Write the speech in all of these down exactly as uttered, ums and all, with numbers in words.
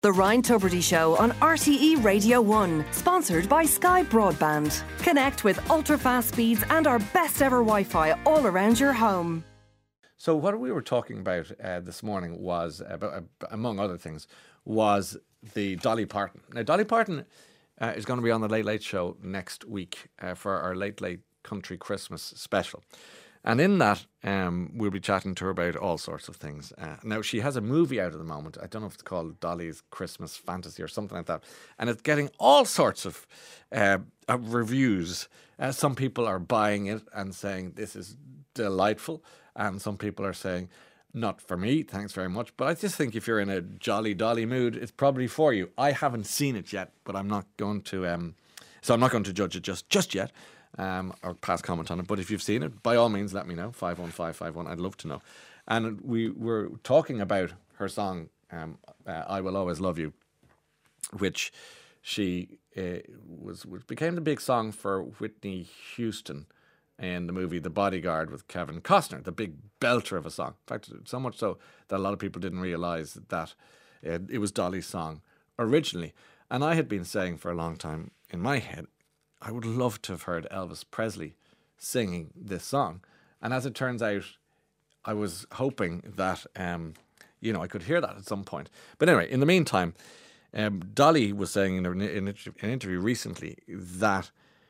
The Ryan Tubridy Show on R T E Radio one, sponsored by Sky Broadband. Connect with ultra-fast speeds and our best ever Wi-Fi all around your home. So what we were talking about uh, this morning was, about, uh, among other things, was the Dolly Parton. Now, Dolly Parton uh, is going to be on the Late Late Show next week uh, for our Late Late Country Christmas special. And in that, um, we'll be chatting to her about all sorts of things. Uh, now, she has a movie out at the moment. I don't know if it's called Dolly's Christmas Fantasy or something like that. And it's getting all sorts of uh, uh, reviews. Uh, some people are buying it and saying this is delightful. And some people are saying, not for me, thanks very much. But I just think if you're in a jolly Dolly mood, it's probably for you. I haven't seen it yet, but I'm not going to... Um, so I'm not going to judge it just, just yet. Um, or pass comment on it. But if you've seen it, by all means, let me know. five one five five one. I'd love to know. And we were talking about her song, um, uh, I Will Always Love You, which she uh, was, was became the big song for Whitney Houston in the movie The Bodyguard with Kevin Costner, the big belter of a song. In fact, so much so that a lot of people didn't realise that uh, it was Dolly's song originally. And I had been saying for a long time in my head, I would love to have heard Elvis Presley singing this song. And as it turns out, I was hoping that, um, you know, I could hear that at some point. But anyway, in the meantime, um, Dolly was saying in an, in an interview recently that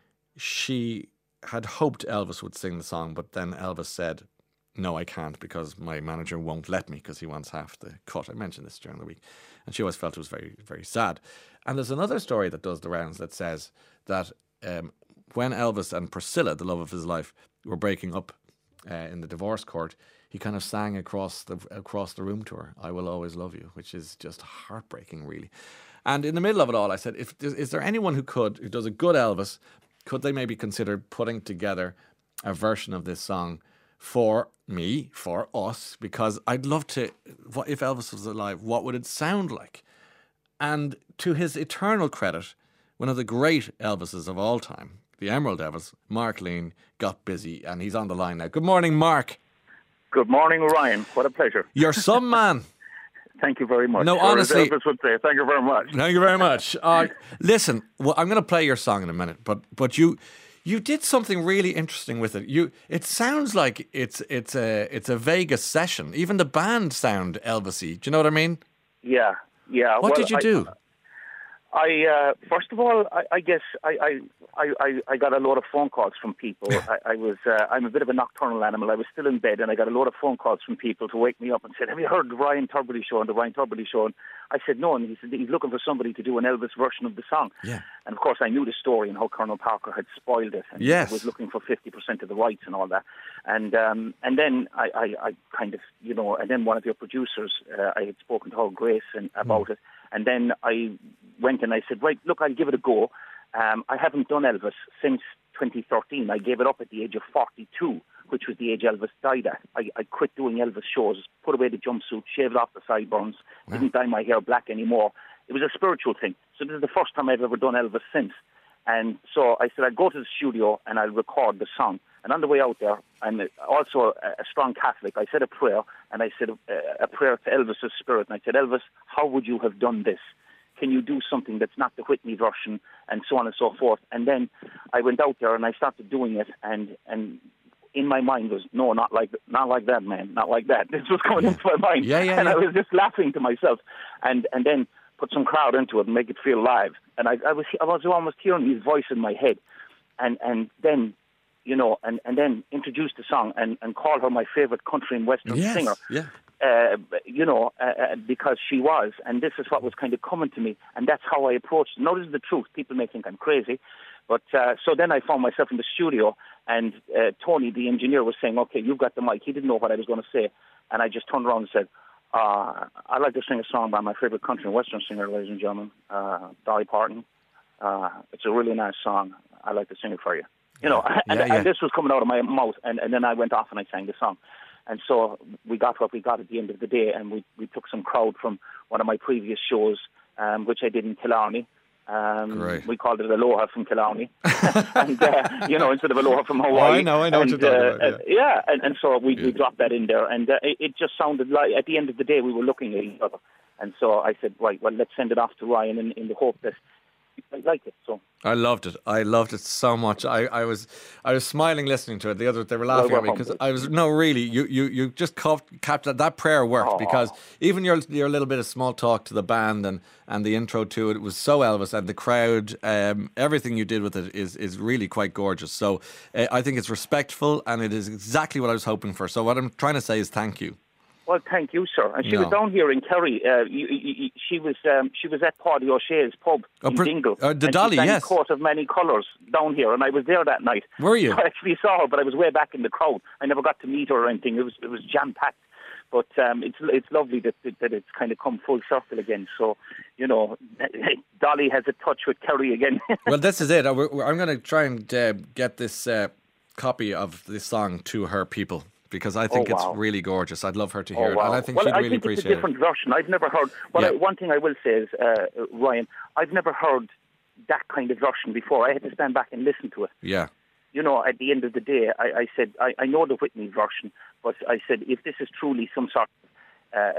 she had hoped Elvis would sing the song, but then Elvis said, no, I can't because my manager won't let me because he wants half the cut. I mentioned this during the week. And she always felt it was very, very sad. And there's another story that does the rounds that says that Um, when Elvis and Priscilla, the love of his life, were breaking up uh, in the divorce court, he kind of sang across the across the room to her, I Will Always Love You, which is just heartbreaking, really. And in the middle of it all, I said, if is there anyone who could, who does a good Elvis, could they maybe consider putting together a version of this song for me, for us? Because I'd love to, what if Elvis was alive, what would it sound like? And to his eternal credit, one of the great Elvises of all time, the Emerald Elvis, Mark Lean, got busy, and he's on the line now. Good morning, Mark. Good morning, Ryan. What a pleasure. You're some man. Thank you very much. No, or honestly. as Elvis would say, thank you very much. Thank you very much. Uh, listen, well, I'm going to play your song in a minute, but but you you did something really interesting with it. You it sounds like it's it's a it's a Vegas session. Even the band sound Elvis-y. Do you know what I mean? Yeah, yeah. What well, did you I, do? I uh, first of all, I, I guess I, I, I, I got a lot of phone calls from people. I, I was uh, I'm a bit of a nocturnal animal. I was still in bed, and I got a lot of phone calls from people to wake me up and said, "Have you heard the Ryan Tubridy Show?" And the Ryan Tubridy Show. And I said, "No." And he said he's looking for somebody to do an Elvis version of the song. Yeah. And of course, I knew the story and how Colonel Parker had spoiled it, and yes. was looking for fifty percent of the rights and all that. And um, and then I, I, I kind of you know, and then one of your producers, uh, I had spoken to her Grace and about mm. it, and then I went and I said, right, look, I'll give it a go. Um, I haven't done Elvis since twenty thirteen. I gave it up at the age of forty-two, which was the age Elvis died at. I, I quit doing Elvis shows, put away the jumpsuit, shaved off the sideburns, wow. didn't dye my hair black anymore. It was a spiritual thing. So this is the first time I've ever done Elvis since. And so I said, I'll go to the studio and I'll record the song. And on the way out there, I'm also a strong Catholic. I said a prayer, and I said a, a prayer to Elvis's spirit. And I said, Elvis, how would you have done this? Can you do something that's not the Whitney version, and so on and so forth? And then I went out there and I started doing it, and and in my mind was, no, not like not like that, man, not like that. This was coming into my mind, yeah, yeah, and yeah. I was just laughing to myself, and and then put some crowd into it and make it feel live. And I, I was I was almost hearing his voice in my head, and and then. You know, and, and then introduce the song and, and call her my favorite country and western yes, singer. Yeah. Uh, you know, uh, uh, because she was, and this is what was kind of coming to me, and that's how I approached it. Now, this is the truth. People may think I'm crazy, but uh, so then I found myself in the studio, and uh, Tony, the engineer, was saying, "Okay, you've got the mic." He didn't know what I was going to say, and I just turned around and said, uh, "I'd like to sing a song by my favorite country and western singer, ladies and gentlemen, uh, Dolly Parton. Uh, it's a really nice song. I'd like to sing it for you." You know, yeah, and, yeah. and this was coming out of my mouth, and, and then I went off and I sang the song. And so we got what we got at the end of the day, and we, we took some crowd from one of my previous shows, um, which I did in Killarney. Um, Great. We called it Aloha from Killarney, and, uh, you know, instead of Aloha from Hawaii. Oh, I know, I know and, what you're talking uh, about. Yeah, yeah and, and so we, yeah. we dropped that in there, and uh, it, it just sounded like, at the end of the day, we were looking at each other. And so I said, right, well, let's send it off to Ryan in, in the hope that I like it. So I loved it. I loved it so much. I, I was I was smiling listening to it. The others, they were laughing well, at me because I was no really. You you you just capped that. That prayer worked, oh. because even your your little bit of small talk to the band and, and the intro to it, it was so Elvis, and the crowd. Um, everything you did with it is is really quite gorgeous. So uh, I think it's respectful, and it is exactly what I was hoping for. So what I'm trying to say is thank you. Well, thank you, sir. And she no. was down here in Kerry. Uh, you, you, you, she was um, she was at Paddy O'Shea's pub oh, in pr- Dingle. Uh, the and Dolly, she sang yes. Coat of Many Colours down here, and I was there that night. Were you? I actually saw her, but I was way back in the crowd. I never got to meet her or anything. It was it was jam packed. But um, it's it's lovely that, that that it's kind of come full circle again. So, you know, Dolly has a touch with Kerry again. Well, this is it. I'm going to try and uh, get this uh, copy of this song to her people, because I think oh, wow. it's really gorgeous. I'd love her to hear oh, it, wow. and I think well, she'd I really think appreciate it's a different it. version. I've never heard. Well, yeah. I, one thing I will say is, uh, Ryan, I've never heard that kind of version before. I had to stand back and listen to it. Yeah. You know, at the end of the day, I, I said, I, I know the Whitney version, but I said, if this is truly some sort of uh,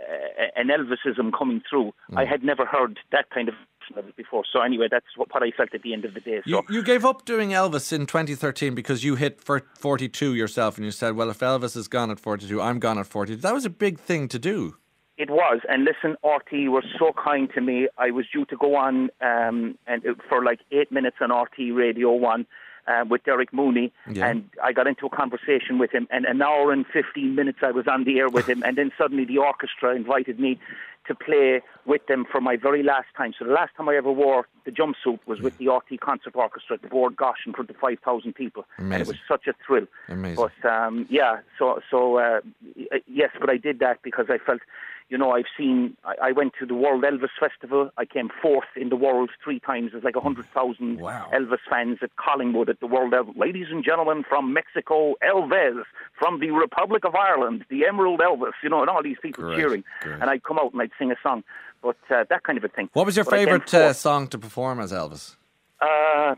an Elvisism coming through, mm. I had never heard that kind of version of it before. So anyway, that's what, what I felt at the end of the day. So you, you gave up doing Elvis in twenty thirteen because you hit forty-two yourself, and you said, well, if Elvis is gone at forty-two, I'm gone at forty-two. That was a big thing to do. It was, and listen, R T E were so kind to me. I was due to go on um, and for like eight minutes on R T E Radio One uh, with Derek Mooney, yeah. and I got into a conversation with him, and an hour and fifteen minutes I was on the air with him, and then suddenly the orchestra invited me to play with them for my very last time. So the last time I ever wore the jumpsuit was with the R T E Concert Orchestra at the Board Gosh in front of five thousand people. Amazing. And it was such a thrill. Amazing. But um, yeah, so, so uh, yes, but I did that because I felt, you know, I've seen, I, I went to the World Elvis Festival. I came fourth in the world three times. There's like one hundred thousand wow. Elvis fans at Collingwood at the World Elvis. Ladies and gentlemen from Mexico, Elvis. From the Republic of Ireland, the Emerald Elvis. You know, and all these people great, cheering. Great. And I'd come out and I'd sing a song. But uh, that kind of a thing. What was your but favourite uh, song to perform as Elvis? Uh,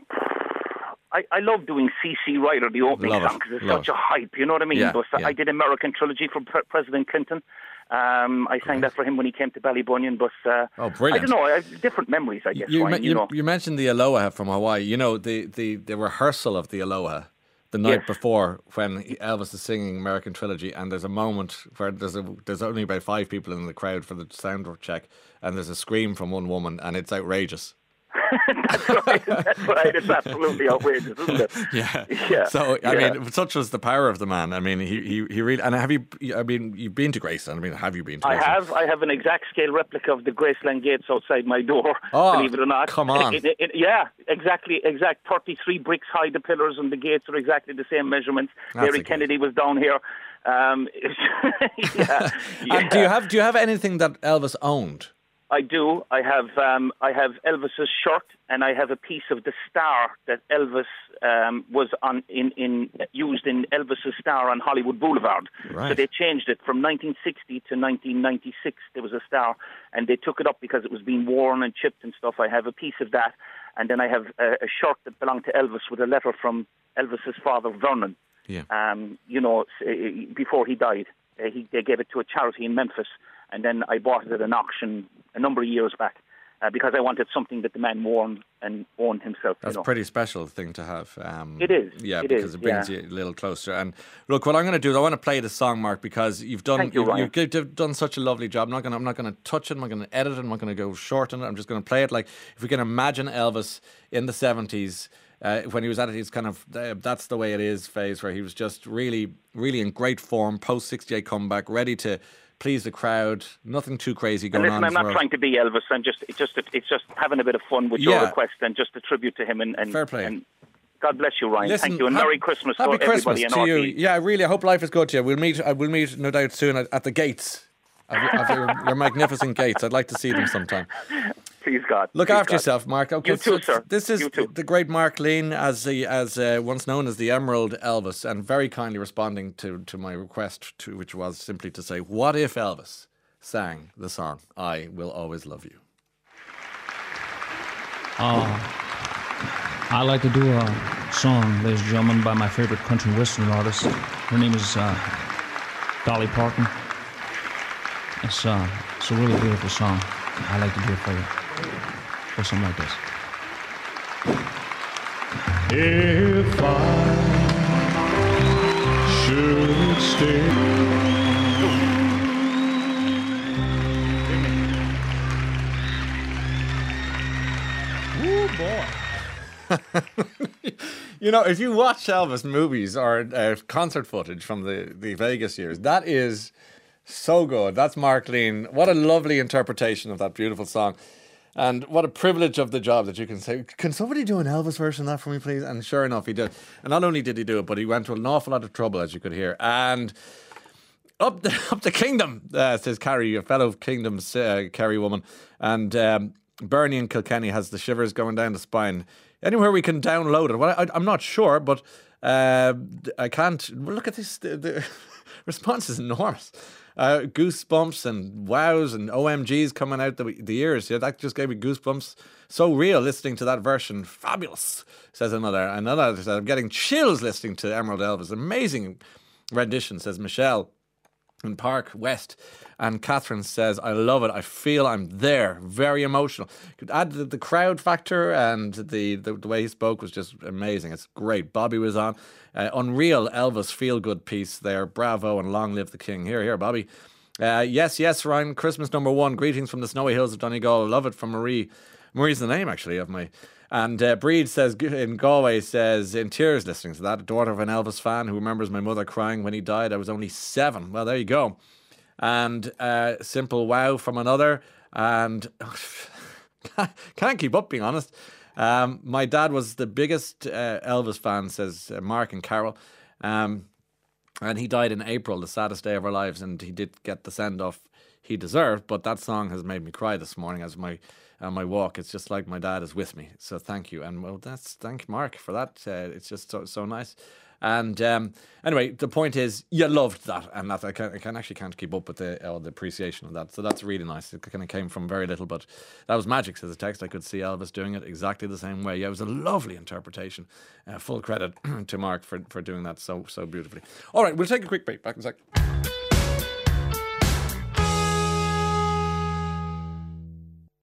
I, I love doing C C Rider, the opening love song, because it's love such it. a hype, you know what I mean? Yeah, but yeah. I did American Trilogy for Pre- President Clinton. Um, I sang Great. that for him when he came to Ballybunion. But uh, oh, brilliant! I don't know. I have different memories, I guess. You, Ryan, you, you, know. you mentioned the Aloha from Hawaii. You know, the, the, the rehearsal of the Aloha the night yes. before when Elvis is singing American Trilogy, and there's a moment where there's a, there's only about five people in the crowd for the sound check, and there's a scream from one woman, and it's outrageous. That's right. That's right. It's absolutely outrageous, isn't it? Yeah. Yeah. So I yeah. mean, such was the power of the man. I mean, he he he really. And have you? I mean, you've been to Graceland. I mean, have you been to? I Graceland? have. I have an exact scale replica of the Graceland gates outside my door. Oh, believe it or not. Come on. It, it, it, yeah, exactly. Exact. Thirty-three bricks high. The pillars and the gates are exactly the same measurements. That's Mary Kennedy was down here. Um, yeah. yeah. And do you have? Do you have anything that Elvis owned? I do. I have um, I have Elvis's shirt, and I have a piece of the star that Elvis um, was on in, in used in Elvis's star on Hollywood Boulevard. Right. So they changed it from nineteen sixty to nineteen ninety-six. There was a star, and they took it up because it was being worn and chipped and stuff. I have a piece of that, and then I have a, a shirt that belonged to Elvis with a letter from Elvis's father, Vernon. Yeah. Um, you know, before he died, uh, he, they gave it to a charity in Memphis. And then I bought it at an auction a number of years back uh, because I wanted something that the man wore and owned himself. That's you know. a pretty special thing to have. Um, it is. Yeah, it because is, it brings yeah. you a little closer. And look, what I'm going to do is I want to play the song, Mark, because you've done Thank you, Ryan. you've, you've, you've done such a lovely job. I'm not going to, I'm not going to touch it. I'm not going to edit it. I'm not going to go shorten it. I'm just going to play it like if we can imagine Elvis in the seventies. Uh, when he was at his kind of uh, that's the way it is phase, where he was just really, really in great form, post sixty-eight comeback, ready to please the crowd, nothing too crazy going and listen, on. I'm not trying to be Elvis. I'm just, it's just, it's just having a bit of fun with yeah. your request and just a tribute to him. And, and fair play. And God bless you, Ryan. Listen, Thank you, and ha- Merry Christmas happy to Christmas everybody in to R T you. E. Yeah, really. I hope life is good to you. We'll meet. Uh, we'll meet no doubt soon at, at the gates. Of, your, of your, your magnificent gates. I'd like to see them sometime. Please God. Look Please after God. yourself, Mark. Okay, You too, so sir. This is You too. the great Mark Lean, as the, as uh, once known as the Emerald Elvis, and very kindly responding to, to my request, to which was simply to say, what if Elvis sang the song "I Will Always Love You"? Uh, I like to do a song, ladies and gentlemen, by my favorite country western artist. Her name is uh, Dolly Parton. It's uh, a it's a really beautiful song. I like to do it for you. Or something like this. If I should stay. You know, if you watch Elvis movies or uh, concert footage from the, the Vegas years, that is so good. That's Mark Lean. What a lovely interpretation of that beautiful song. And what a privilege of the job that you can say, can somebody do an Elvis version of that for me, please? And sure enough, he did. And not only did he do it, but he went to an awful lot of trouble, as you could hear. And up the, up the kingdom, uh, says Carrie, a fellow Kingdom's uh, Kerry woman. And um, Bernie in Kilkenny has the shivers going down the spine. Anywhere we can download it. Well, I, I'm not sure, but uh, I can't. Well, look at this. The, the response is enormous. Uh, goosebumps and wows and O M Gs coming out the, the ears. Yeah, that just gave me goosebumps. So real listening to that version. Fabulous, says another. Another says, I'm getting chills listening to Emerald Elvis. Amazing rendition, says Michelle in Park West. And Catherine says, I love it. I feel I'm there. Very emotional. Could add the, the crowd factor, and the, the, the way he spoke was just amazing. It's great. Bobby was on. Uh, unreal Elvis feel-good piece there. Bravo, and long live the king. Here, here, Bobby. Uh, yes, yes, Ryan. Christmas number one. Greetings from the snowy hills of Donegal. I love it from Marie. Marie's the name, actually, of my... And uh, Breed says, in Galway, says, in tears listening to that, daughter of an Elvis fan who remembers my mother crying when he died. I was only seven. Well, there you go. And uh, simple wow from another. And can't keep up, being honest. Um, my dad was the biggest uh, Elvis fan, says uh, Mark and Carol. Um, and he died in April, the saddest day of our lives. And he did get the send-off he deserved. But that song has made me cry this morning as my on my walk. It's just like my dad is with me. So thank you. And well, that's thank Mark for that. Uh, it's just so so nice. And um, anyway, the point is, you loved that, and that I can, I can actually can't keep up with the uh, the appreciation of that. So that's really nice. It kind of came from very little, but that was magic. Says the text. I could see Elvis doing it exactly the same way. Yeah, it was a lovely interpretation. Uh, full credit to Mark for for doing that so so beautifully. All right, we'll take a quick break. Back in a sec.